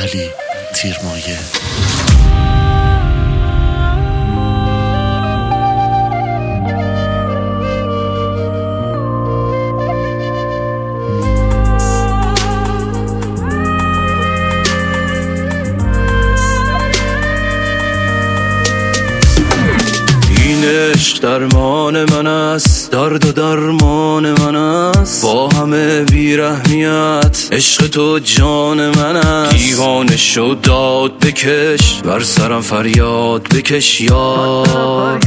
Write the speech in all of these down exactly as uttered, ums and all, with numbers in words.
علی تیرمایه. عشق درمان من است، درد و درمان من است، با همه بیرحمیت عشق تو جان من است. دیوانه شد داد بکش، بر سرم فریاد بکش یار.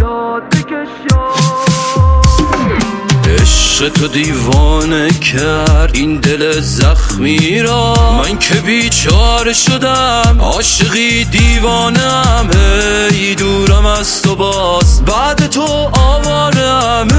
عشق تو دیوانه کرد این دل زخمی را، من که بیچاره شدم عاشقی دیوانم. هی دورم از تو باز بعد تو آوارم.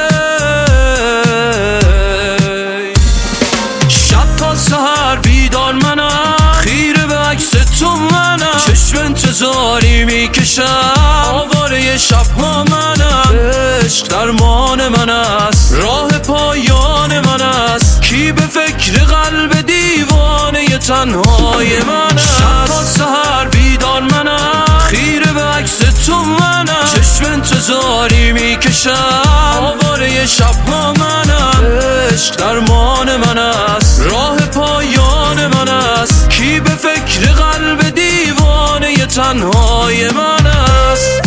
شب تا سحر بیدار منم، خیره به عکس تو منم، چشم انتظاری میکشم، آواره شبها منم. عشق درمان من است، راه پایان من است، کی به فکر قلب دیوانه تنهای من است. شب تا سحر بیدار منم، خیره به عکس تو منم، چشم انتظاری میکشم، آواره شبها منم. عشق درمان من است، راه پایان من است، کی به فکر قلب دیوانه تنهای من است.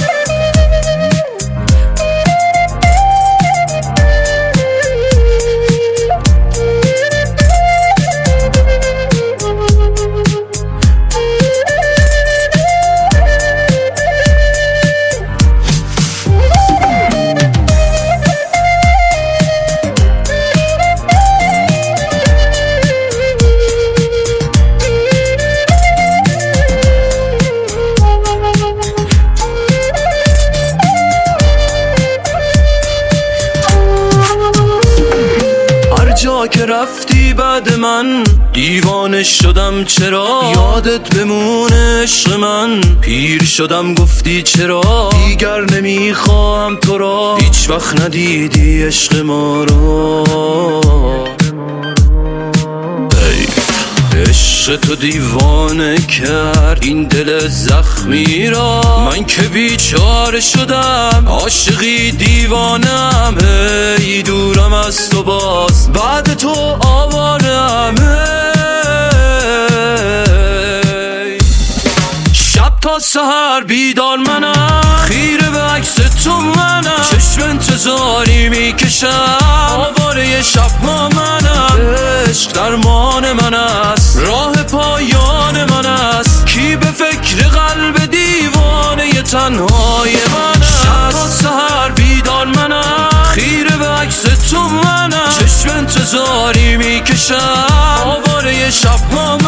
جا که رفتی بعد من دیوانه شدم، چرا یادت بمونه عشق من. پیر شدم گفتی چرا دیگر نمیخوام تو را، هیچ وقت ندیدی عشق ما رو. عشق تو دیوانه کرد این دل زخمی را، من که بیچاره شدم عاشقی دیوانم. هی دورم از تو باز بعد تو آوارم. شب تا سحر بیدار منم، خیره به عکس تو منم، چشم انتظاری میکشم، آواره شبها منم. عشق درمان من است، راه پایان من است، کی به فکر قلب دیوانه تنهای من است. شب تا سحر بیدار منم، خیره به عکس تو منم، چشم انتظاری میکشم، آواره شبها